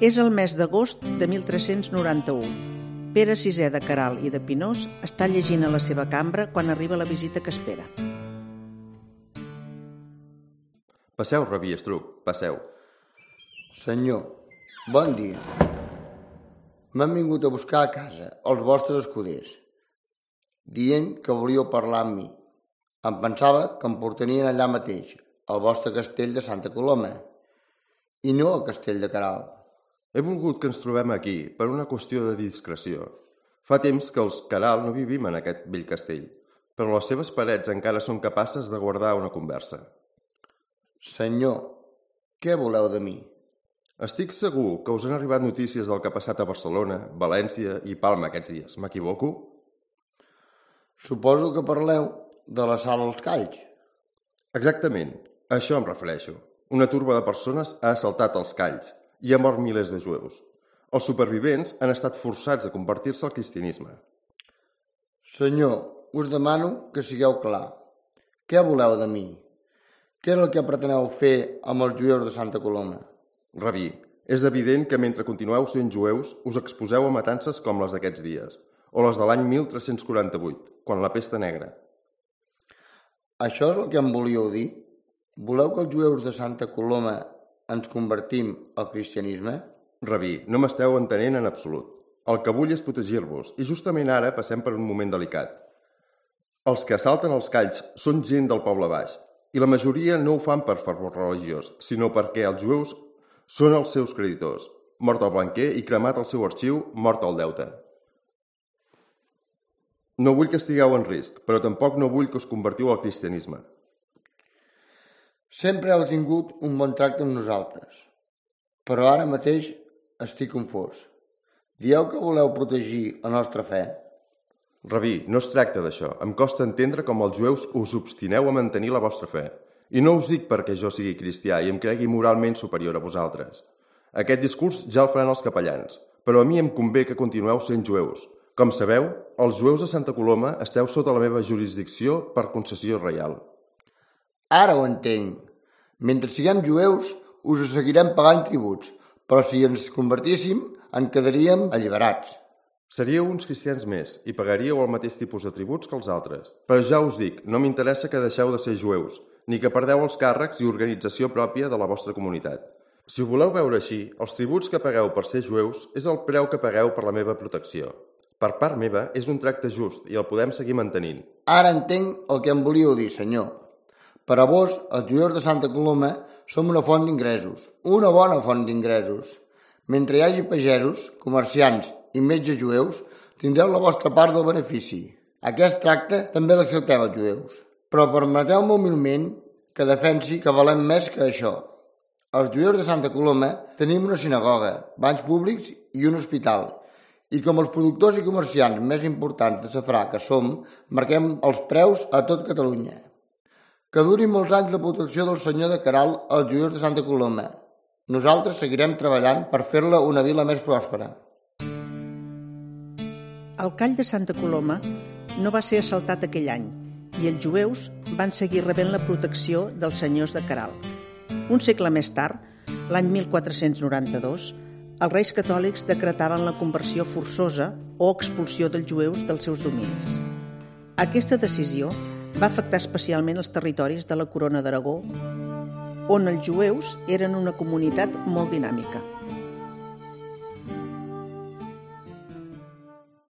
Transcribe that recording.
És el mes d'agost de 1391. Pere VI de Queralt i de Pinós està llegint a la seva cambra quan arriba la visita que espera. Passeu, rabí Estruc, passeu. Senyor, bon dia. M'han vingut a buscar a casa els vostres escuders, dient que volíeu parlar amb mi. Em pensava que em portarien allà mateix, al vostre castell de Santa Coloma, i no al castell de Queralt. He volgut que ens trobem aquí per una qüestió de discreció. Fa temps que els Queralt no vivim en aquest vell castell, però les seves parets encara són capaces de guardar una conversa. Senyor, què voleu de mi? Estic segur que us han arribat notícies del que ha passat a Barcelona, València i Palma aquests dies. M'equivoco? Suposo que parleu de la sala als Calls. Exactament, a això em refereixo. Una turba de persones ha assaltat els Calls i ha mort milers de jueus. Els supervivents han estat forçats a convertir-se al cristianisme. Senyor, us demano que sigueu clar. Què voleu de mi? Què és el que preteneu fer amb els jueus de Santa Coloma? Rabí, és evident que mentre continueu sent jueus us exposeu a matances com les d'aquests dies, o les de l'any 1348, quan la pesta negra. Això és el que em volíeu dir? Voleu que els jueus de Santa Coloma ens convertim al cristianisme? Rabí, no m'esteu entenent en absolut. El que vull és protegir-vos, i justament ara passem per un moment delicat. Els que assalten els Calls són gent del poble baix, i la majoria no ho fan per fervor religiós, sinó perquè els jueus són els seus creditors. Mort el banquer i cremat el seu arxiu, mort el deute. No vull que estigueu en risc, però tampoc no vull que us convertiu al cristianisme. Sempre heu tingut un bon tracte amb nosaltres, però ara mateix estic confós. Dieu que voleu protegir la nostra fe? Rabí, no es tracta d'això. Em costa entendre com els jueus us obstineu a mantenir la vostra fe. I no us dic perquè jo sigui cristià i em cregui moralment superior a vosaltres. Aquest discurs ja el faran els capellans, però a mi em convé que continueu sent jueus. Com sabeu, els jueus de Santa Coloma esteu sota la meva jurisdicció per concessió reial. Ara ho entenc. Mentre siguem jueus, us seguirem pagant tributs, però si ens convertíssim, en quedaríem alliberats. Seríeu uns cristians més i pagaríeu el mateix tipus de tributs que els altres. Però ja us dic, no m'interessa que deixeu de ser jueus, ni que perdeu els càrrecs i organització pròpia de la vostra comunitat. Si ho voleu veure així, els tributs que pagueu per ser jueus és el preu que pagueu per la meva protecció. Per part meva, és un tracte just i el podem seguir mantenint. Ara entenc el que em volíeu dir, senyor. Per a vos, els jueus de Santa Coloma, som una font d'ingressos, una bona font d'ingressos. Mentre hi hagi pagesos, comerciants i metges jueus, tindreu la vostra part del benefici. Aquest tracte també l'acceptem els jueus. Però permeteu-me humilment que defensi que valem més que això. Els jueus de Santa Coloma tenim una sinagoga, banys públics i un hospital. I com els productors i comerciants més importants de safrà que som, marquem els preus a tot Catalunya. Que duri molts anys la protecció del senyor de Queralt als jueus de Santa Coloma. Nosaltres seguirem treballant per fer-la una vila més pròspera. El Call de Santa Coloma no va ser assaltat aquell any i els jueus van seguir rebent la protecció dels senyors de Queralt. Un segle més tard, l'any 1492, els reis catòlics decretaven la conversió forçosa o expulsió dels jueus dels seus dominis. Aquesta decisió va afectar especialment els territoris de la Corona d'Aragó, on els jueus eren una comunitat molt dinàmica.